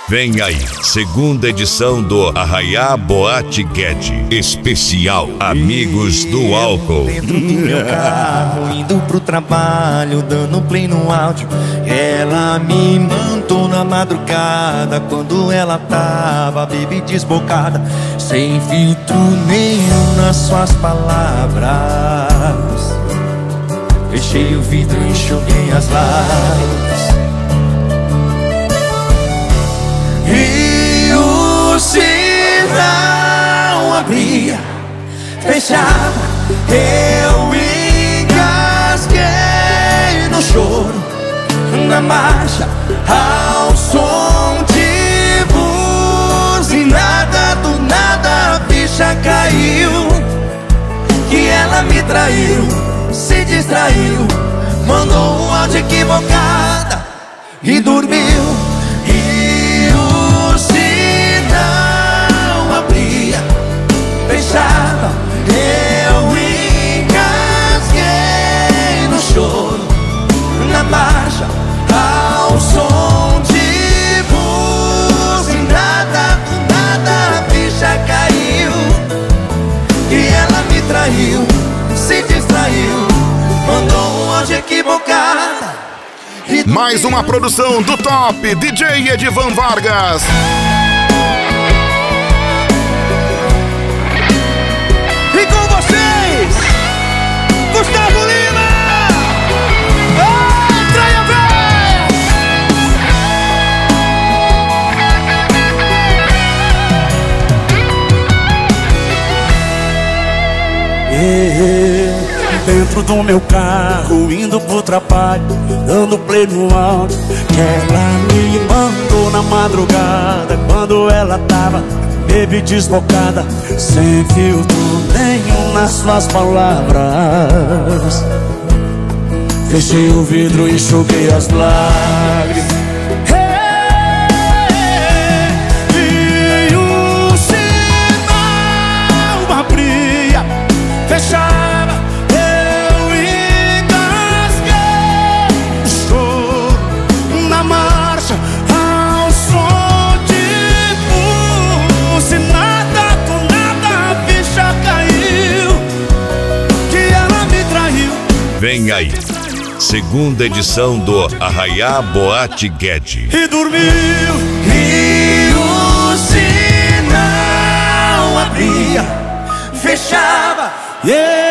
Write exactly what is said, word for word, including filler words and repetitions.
Vem aí, segunda edição do Arraiá Boate Guedes, especial Amigos do Álcool. Dentro do meu carro, indo pro trabalho, dando play no áudio. Ela me mandou na madrugada, quando ela tava, baby, desbocada, sem filtro nenhum nas suas palavras. Fechei o vidro e enxuguei as lágrimas. E o sinal abria, fechava, eu engasguei no choro, na marcha, ao som de buzinada. Do nada a ficha caiu, que ela me traiu, se distraiu, mandou um áudio equivocada e dormiu. Fechava, eu engasguei no choro, na marcha, ao som de buzinada. Do nada a ficha caiu, que ela me traiu, se distraiu, mandou um áudio equivocada. Mais uma produção do top D J Edivan Vargas. E com vocês, Gustavo Lima! Oh, traia vez! Dentro do meu carro, indo pro trabalho, dando play no áudio, que ela me mandou na madrugada, quando ela tava, baby, desbocada, sem filtro nenhum nas suas palavras. Fechei o vidro e enxuguei as lágrimas. E o sinal abria, fechava, eu engasguei o choro, na marcha, ao som de buzinada. Do nada a ficha caiu, que ela me traiu. Vem aí, segunda edição do Arraiá Boate Guedes. E dormiu. E o sinal abria, fechava, yeah.